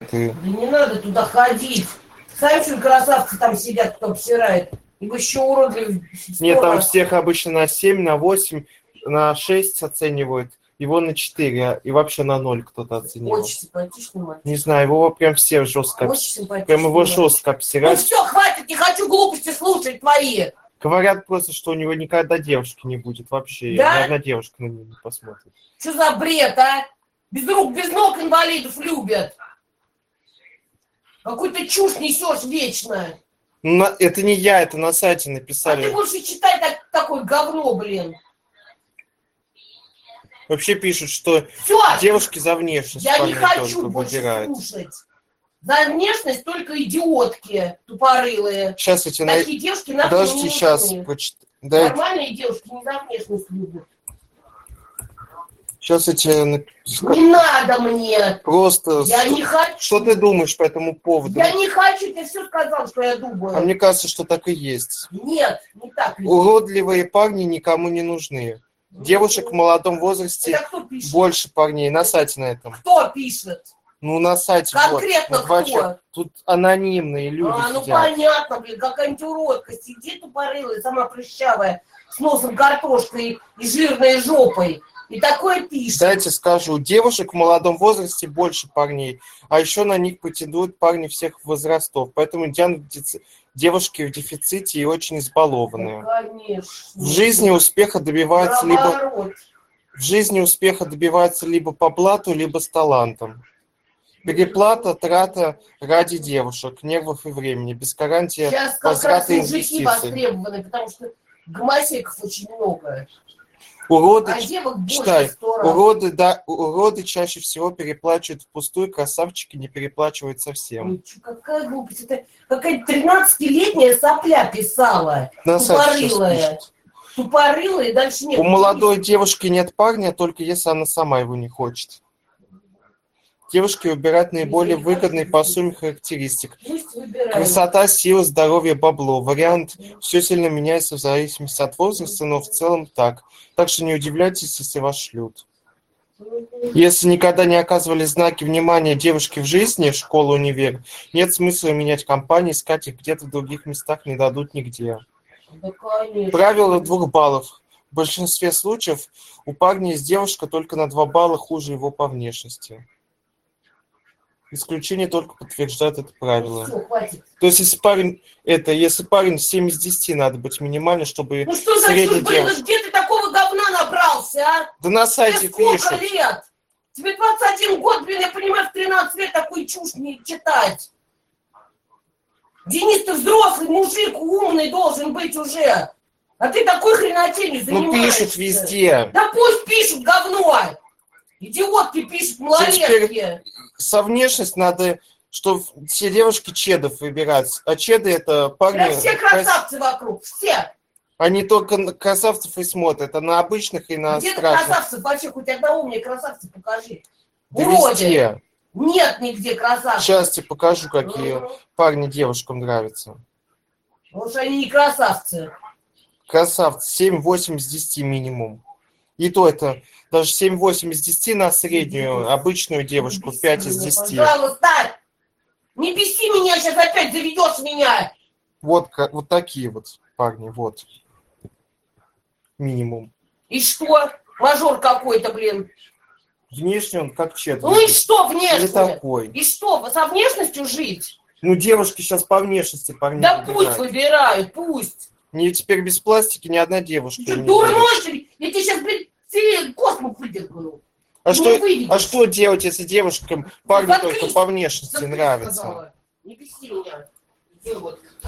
Ты. Да не надо туда ходить. Сами что красавцы там сидят, кто обсирает. Ибо еще уродливый. Нет, там всех обычно на 7, на 8, на 6 оценивают. Его на 4, и вообще на 0 кто-то оценил. Очень симпатичный мальчик. Не знаю, его прям все жестко. Прям его жестко обсирают. Ну все, хватит, не хочу глупости слушать твои. Говорят просто, что у него никогда девушки не будет вообще. Да? Ни одна девушка на него не посмотрит. Что за бред, а? Без рук, без ног инвалидов любят. Какую-то чушь несешь вечно. Это не я, это на сайте А написали. ты больше читай такое говно, блин. Вообще пишут, что Всё! девушки за внешность Я не парня хочу только больше выбирают. слушать. За внешность только идиотки тупорылые. Сейчас я тебе Такие девушки нахуй Подожди, не сейчас нужны. прочитаю. Нормальные девушки не за внешность любят. Сейчас я тебе Не надо мне. просто... Я не хочу. Что ты думаешь по этому поводу? Я не хочу, ты все сказал, что я А думаю. мне кажется, что так и есть. Нет, не так. Уродливые парни никому не нужны. Девушек в молодом возрасте Это кто пишет? больше парней. На сайте на этом. Кто пишет? Ну, на сайте. Конкретно вот, кто? Тут анонимные люди Ну сидят. понятно, блин, какая-нибудь уродка сидит тупорылая, сама прыщавая, с носом картошкой и жирной жопой. И такое пишет. Дайте скажу, девушек в молодом возрасте больше парней, а еще на них претендуют парни всех возрастов. Поэтому девушки в дефиците и очень избалованные. Ну, конечно. В жизни успеха добиваются либо по блату, либо с талантом. Переплата, трата ради девушек, нервов и времени, без гарантии сейчас как раз возврата мужики инвестиций. востребованы, потому что гомосеков очень много. Уроды, А девок больше читай, 100 раз. уроды чаще всего переплачивают впустую, красавчики не переплачивают совсем. Ой, какая глупость. Это какая-то 13-летняя сопля писала. На сайте сейчас Тупорылая. пишут. Тупорылая, и дальше нет. У молодой девушки нет парня, только если она сама его не хочет. Девушки выбирают наиболее выгодные по сумме характеристик. Пусть выбирают. Красота, сила, здоровье, бабло. Вариант все сильно меняется в зависимости от возраста, но в целом так. Так что не удивляйтесь, если вас шлют. Если никогда не оказывали знаки внимания девушки в жизни, школа, универ, нет смысла менять компании, искать их где-то в других местах не дадут нигде. Да, конечно. Правило 2 баллов. В большинстве случаев у парня есть девушка только на 2 балла хуже его по внешности. Исключение только подтверждает это правило. Всё, хватит. То есть, если парень 7 из 10 надо быть минимально, чтобы Ну что за средний чушь, блин, девушка. где ты такого говна набрался, а? Да на Тебе сайте сколько пишут. лет? Тебе 21 год, блин, я понимаю, в 13 лет такую чушь не читать. Денис, ты взрослый мужик, умный должен быть уже. А ты такой хренотенью Ну занимаешься. пишут везде. Да пусть пишут говно. Идиотки пишут, малолетки. Со внешность надо, чтобы все девушки чедов выбирать. А чеды это парни... Да все красавцы вокруг, все. Они только на красавцев и смотрят, а на обычных и на Где ты страшных. красавцев вообще? Хоть одного мне красавца покажи. Да Уроды. везде. Нет нигде красавцев. Сейчас тебе покажу, какие парни девушкам нравятся. Потому что они не красавцы. Красавцы, 7-8 из 10 минимум. И то это даже 7-8 из 10 на среднюю, обычную девушку, 5 из 10. Пожалуйста, не беси меня, сейчас опять заведешь меня. Вот такие вот парни, вот. Минимум. И что? Мажор какой-то, блин. Внешне он как чет. Ну и что Или внешне? такой. И что, со внешностью жить? Ну девушки сейчас по внешности парней Да выбирают. пусть выбирают, пусть. Не теперь без пластики ни одна девушка. Ты что, не дурной, выберет. что ли? Я тебе сейчас, блин, тебе космос выдерну. А выведешь. что делать, если девушкам парни Заткнись. только по внешности Заткнись, нравятся? сказала. Не беси меня. Идиот.